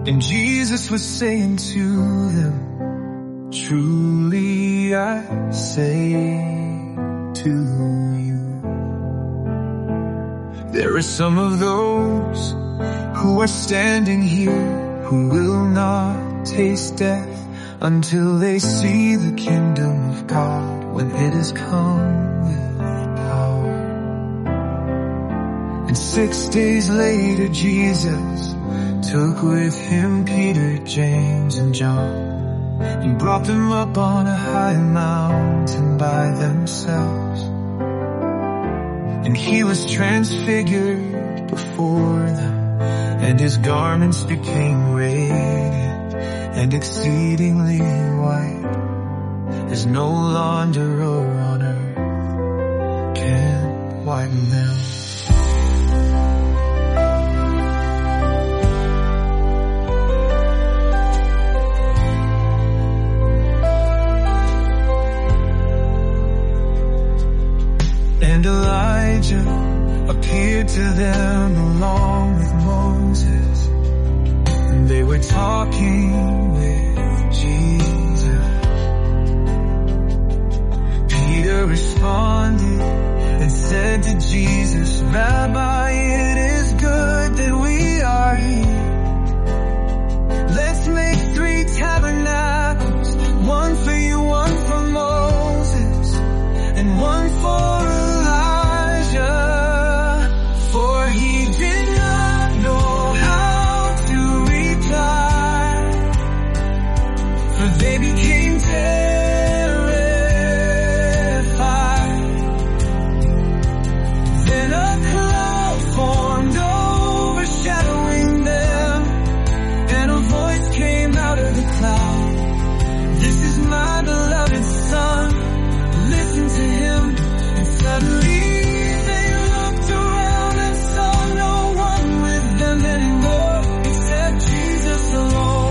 And Jesus was saying to them, truly I say to you, there are some of those who are standing here who will not taste death until they see the kingdom of God when it has come with power. And 6 days later Jesus took with him Peter, James, and John. He brought them up on a high mountain by themselves. And he was transfigured before them, and his garments became radiant and exceedingly white, as no launderer on earth can whiten them. And Elijah appeared to them along with Moses, and they were talking with Jesus. Peter responded and said to Jesus, Rabbi, it is good that we are here. Let's make 3 tabernacles, one for you, one for Moses, and one for they became terrified. Then a cloud formed overshadowing them, and a voice came out of the cloud. This is my beloved Son, listen to him. And suddenly they looked around and saw no one with them anymore except Jesus alone.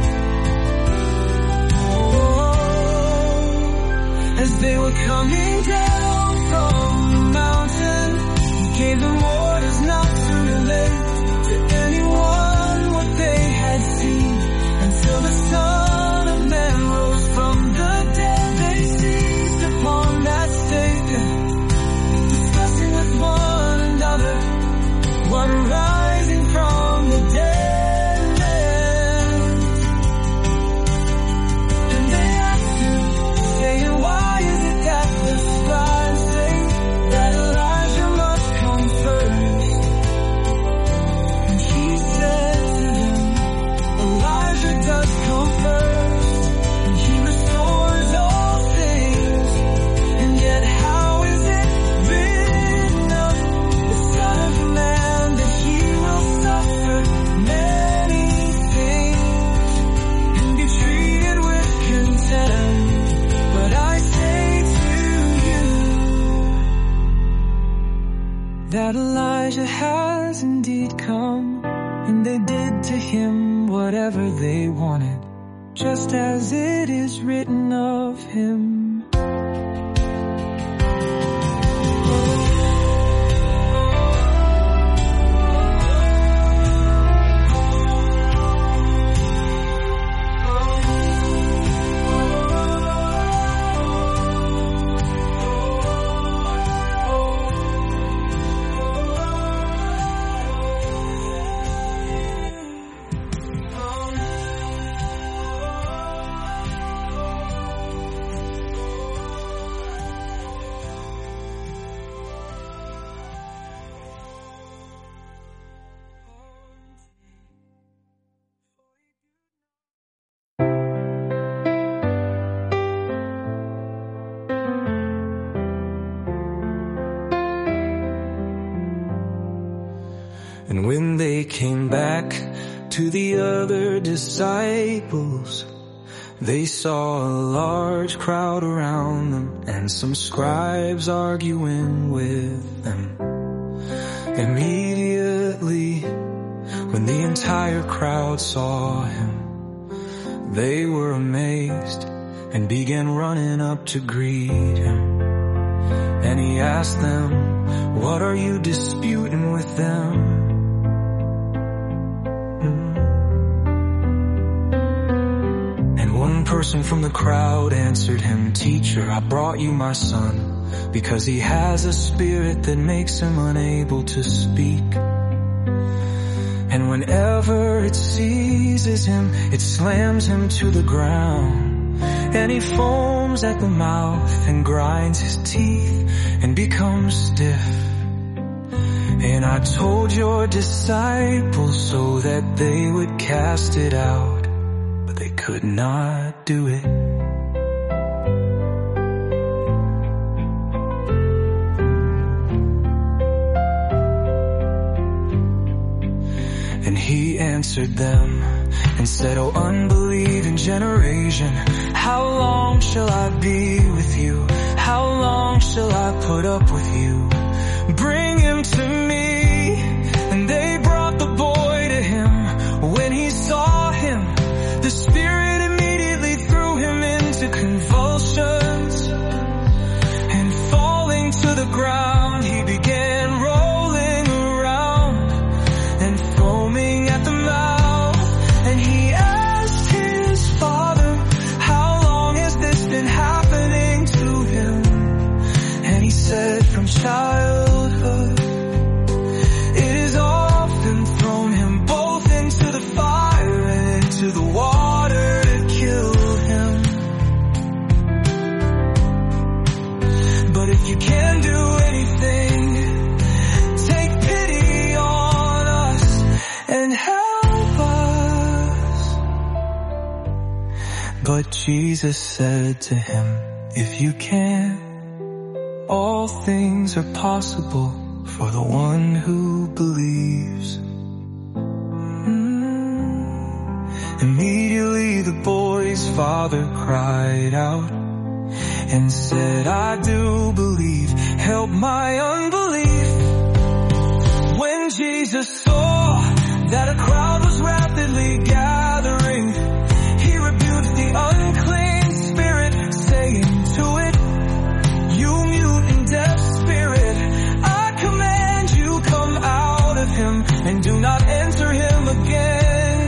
As they were coming down from the mountain, he gave them orders not to relate to anyone what they had seen until the Son of Man rose from the dead. They seized upon that statement, discussing with one another what rising from the dead meant. And they asked him, saying, why the scribes say that Elijah must come first? And he said to them, Elijah does come first, and he restores all things. And yet how is it written of the Son of Man that he will suffer many things and be treated with contempt? But I say that Elijah has indeed come, and they did to him whatever they wanted, just as it is written of him. And when they came back to the other disciples, they saw a large crowd around them and some scribes arguing with them. Immediately, when the entire crowd saw him, they were amazed and began running up to greet him. And he asked them, what are you disputing with them? person from the crowd answered him, "Teacher, I brought you my son, because he has a spirit that makes him unable to speak. And whenever it seizes him, it slams him to the ground. And he foams at the mouth and grinds his teeth and becomes stiff. And I told your disciples so that they would cast it out, but they could not do it." And he answered them and said, "O unbelieving generation, how long shall I be with you? How long shall I put up with you? Bring him to me." And they brought the boy to him. When he saw him, the spirit immediately threw him into convulsions, and falling to the ground, he began rolling around and foaming at the mouth. And he asked his father, "How long has this been happening to him?" And he said, "From childhood, it has often thrown him both into the fire and into the water to kill him. But if you can do anything, take pity on us and help us." But Jesus said to him, "If you can, all things are possible for the one who believes." Immediately the boy's father cried out and said, "I do believe, help my unbelief." When Jesus saw that a crowd was rapidly gathering, he rebuked the unclean spirit, saying to it, "You mute and deaf spirit, I command you, come out of him and do not enter him again."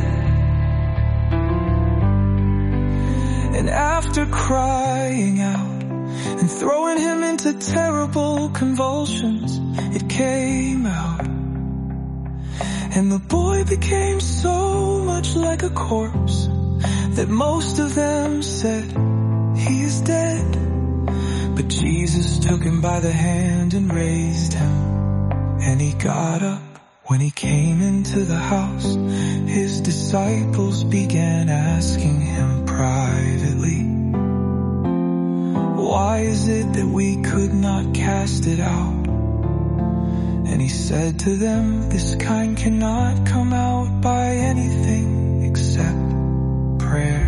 And after crying out and throwing him into terrible convulsions, it came out. And the boy became so much like a corpse that most of them said, "He is dead." But Jesus took him by the hand and raised him. And he got up. When he came into the house, his disciples began asking him privately, "Why is it that we could not cast it out?" And he said to them, "This kind cannot come out by anything except prayer."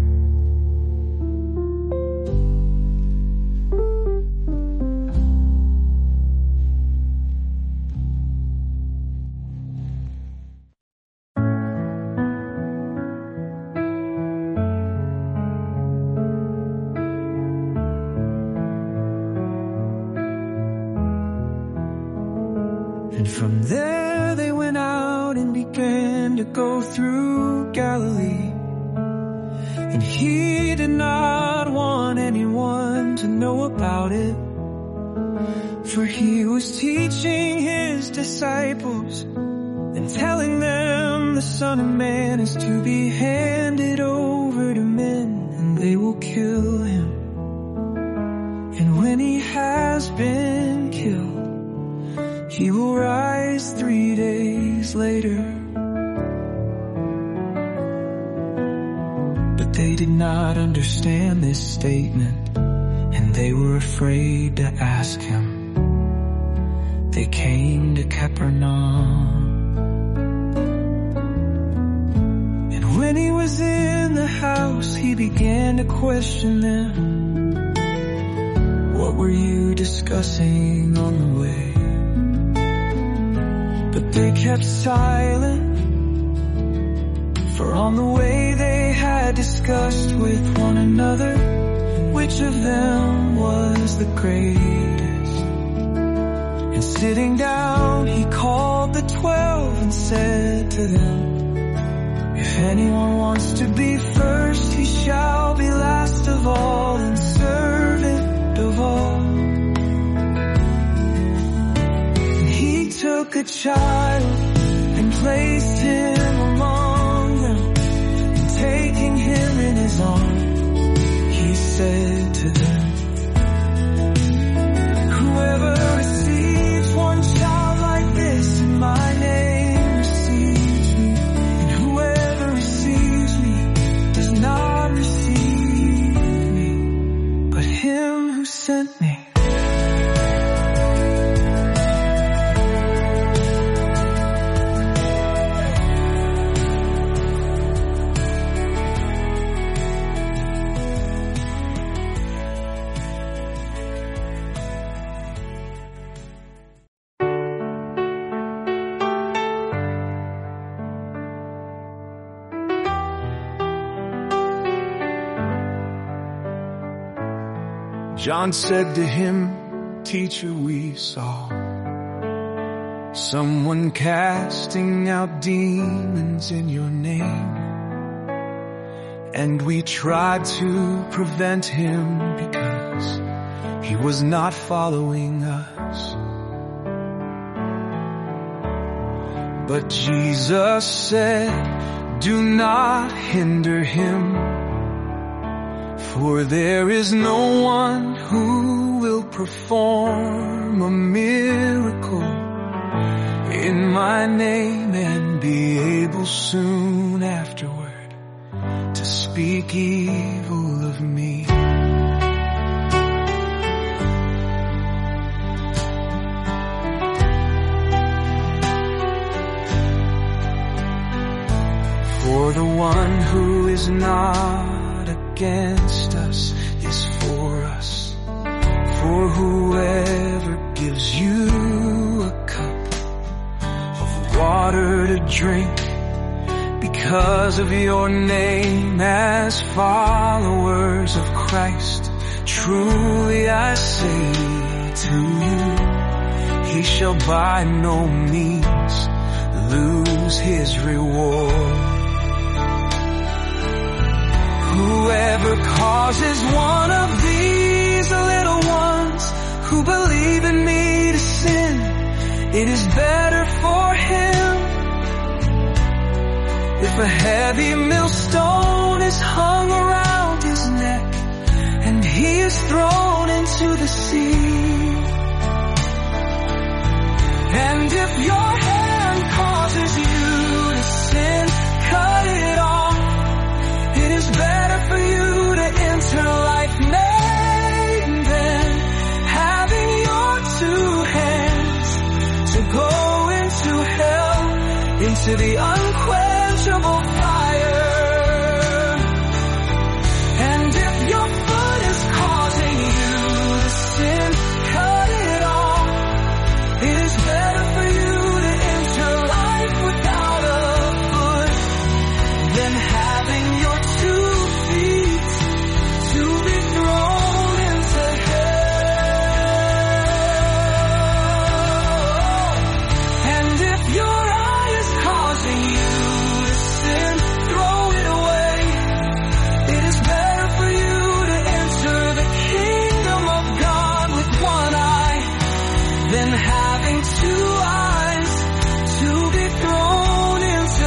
And from there they went out and began to go through Galilee. And he did not want anyone to know about it, for he was teaching his disciples and telling them the Son of Man is to be handed over to men, and they will kill him. And when he has been killed, he will rise 3 days later. But they did not understand this statement, and they were afraid to ask him. They came to Capernaum. And when he was in the house, he began to question them. "What were you discussing on the way?" But they kept silent, for on the way they had discussed with one another which of them was the greatest. And sitting down, he called the 12 and said to them, If anyone wants to be first, he shall be last of all and servant of all. And he took a child and placed him among them, and taking him in his arms, he said to them, whoever receives one child like this in my name receives me, and whoever receives me does not receive me, but him who sent me. John said to him, Teacher, we saw someone casting out demons in your name, and we tried to prevent him because he was not following us. But Jesus said, do not hinder him, for there is no one who will perform a miracle in my name and be able soon afterward to speak evil of me. For the one who is not against us is for us. For whoever gives you a cup of water to drink because of your name as followers of Christ, truly I say to you, he shall by no means lose his reward. Whoever causes one of these little ones who believe in me to sin, it is better for him if a heavy millstone is hung around his neck and he is thrown into the sea. And if your hand causes you to sin, cut it off. It is better for you to enter life maimed than having your two hands to go into hell, into the unquenchable fire. And if your foot is causing you to sin, cut it off. It is better for you to enter life without a foot than having your 2 feet to be thrown into hell. And if your eye is causing you to sin, throw it away. It is better for you to enter the kingdom of God with one eye than having 2 eyes to be thrown into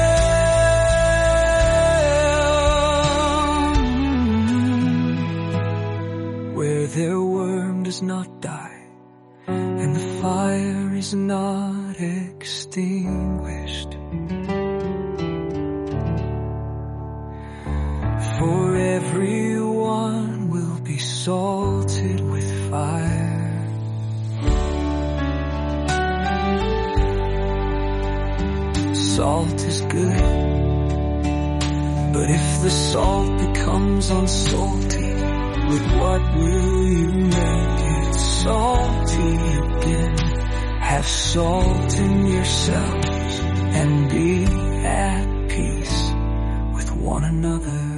hell, where their worm does not die and the fire is not extinguished. For everyone will be salted with fire. Salt is good, but if the salt becomes unsalty, with what will you make it salty again? Have salt in yourselves and be at peace with one another.